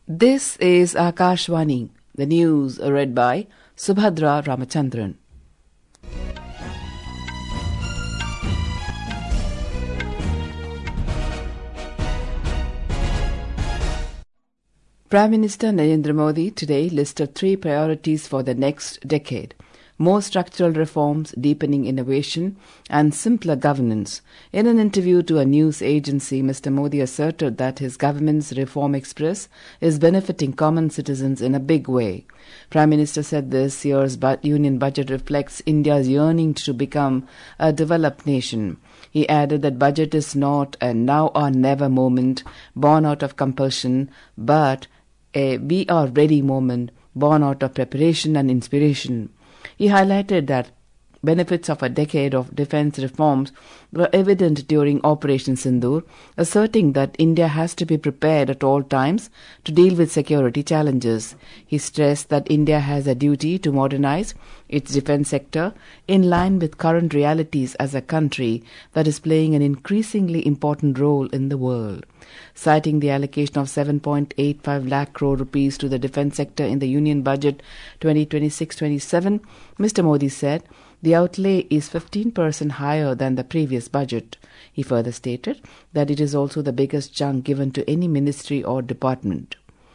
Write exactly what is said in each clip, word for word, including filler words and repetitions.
This is Akashvani, the news read by Subhadra Ramachandran. Prime Minister Narendra Modi today listed three priorities for the next decade: more structural reforms, deepening innovation, and simpler governance. In an interview to a news agency, Mister Modi asserted that his government's Reform Express is benefiting common citizens in a big way. Prime Minister said this year's union budget reflects India's yearning to become a developed nation. He added that budget is not a now or never moment born out of compulsion, but a be or ready moment born out of preparation and inspiration. He highlighted that benefits of a decade of defense reforms were evident during Operation Sindoor, asserting that India has to be prepared at all times to deal with security challenges. He stressed that India has a duty to modernize its defense sector in line with current realities as a country that is playing an increasingly important role in the world. Citing the allocation of seven point eight five lakh crore rupees to the defense sector in the Union Budget twenty twenty-six twenty-seven, Mister Modi said the outlay is fifteen percent higher than the previous budget. He further stated that it is also the biggest chunk given to any ministry or department.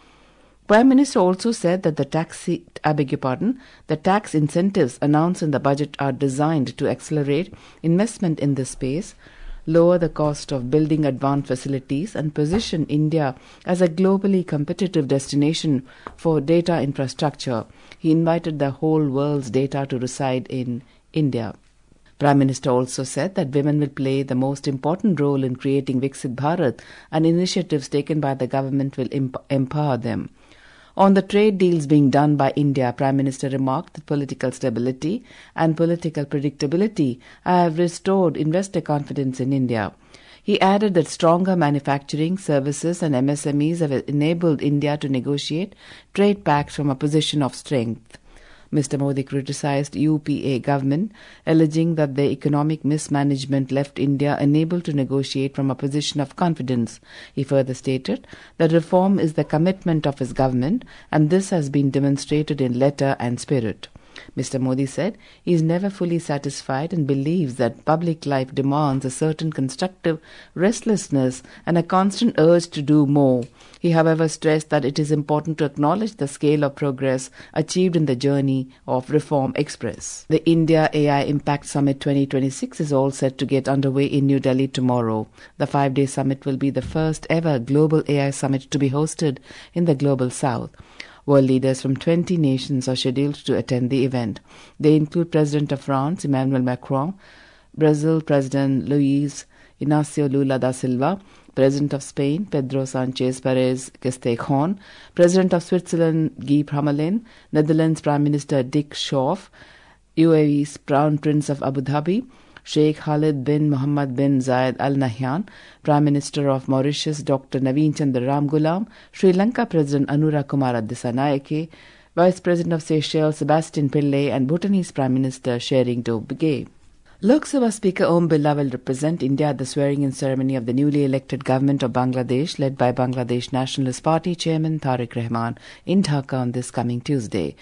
Prime Minister also said that the tax, I beg your pardon, the tax incentives announced in the budget are designed to accelerate investment in this space, lower the cost of building advanced facilities, and position India as a globally competitive destination for data infrastructure. He invited the whole world's data to reside in India. Prime Minister also said that women will play the most important role in creating Viksit Bharat, and initiatives taken by the government will emp- empower them. On the trade deals being done by India, Prime Minister remarked that political stability and political predictability have restored investor confidence in India. He added that stronger manufacturing, services and M S M Es have enabled India to negotiate trade pacts from a position of strength. Mister Modi criticized U P A government, alleging that the economic mismanagement left India unable to negotiate from a position of confidence. He further stated that reform is the commitment of his government, and this has been demonstrated in letter and spirit. Mister Modi said he is never fully satisfied and believes that public life demands a certain constructive restlessness and a constant urge to do more. He, however, stressed that it is important to acknowledge the scale of progress achieved in the journey of Reform Express. The India A I Impact Summit twenty twenty-six is all set to get underway in New Delhi tomorrow. The five-day summit will be the first ever global A I summit to be hosted in the Global South. World leaders from twenty nations are scheduled to attend the event. They include President of France, Emmanuel Macron, Brazil President Luiz Inácio Lula da Silva, President of Spain, Pedro Sanchez Perez Castejón, President of Switzerland, Guy Parmelin, Netherlands Prime Minister Dick Schoof, U A E's Crown Prince of Abu Dhabi, Sheikh Khalid bin Mohammed bin Zayed Al Nahyan, Prime Minister of Mauritius Doctor Naveen Chandra Ramgoolam, Sri Lanka President Anura Kumara Dissanayake, Vice President of Seychelles Sebastian Pillay, and Bhutanese Prime Minister Tshering Torbgay. Lok Sabha Speaker Om Birla will represent India at the swearing-in ceremony of the newly elected government of Bangladesh, led by Bangladesh Nationalist Party Chairman Tariq Rahman, in Dhaka on this coming Tuesday.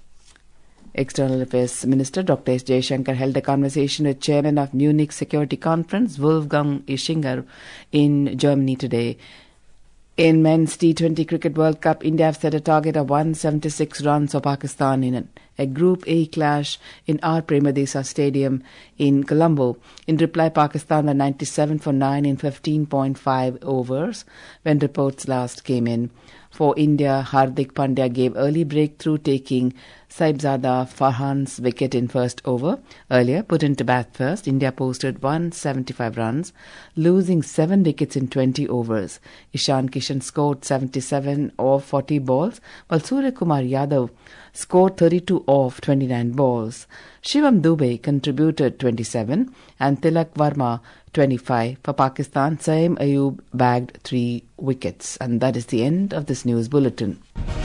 External Affairs Minister Doctor S. Jaishankar held a conversation with Chairman of Munich Security Conference Wolfgang Ischinger in Germany today. In Men's T twenty Cricket World Cup, India have set a target of one hundred seventy-six runs for Pakistan in a Group A clash in R. Premadesa Stadium in Colombo. In reply, Pakistan were ninety-seven for nine in fifteen point five overs when reports last came in. For India, Hardik Pandya gave early breakthrough, taking Saibzada Farhan's wicket in first over. Earlier, put into bat first, India posted one hundred seventy-five runs, losing seven wickets in twenty overs. Ishan Kishan scored seventy-seven off forty balls, while Surya Kumar Yadav scored thirty-two off twenty-nine balls. Shivam Dubey contributed twenty-seven and Tilak Varma twenty-five. For Pakistan, Saim Ayub bagged three wickets. And that is the end of this news bulletin.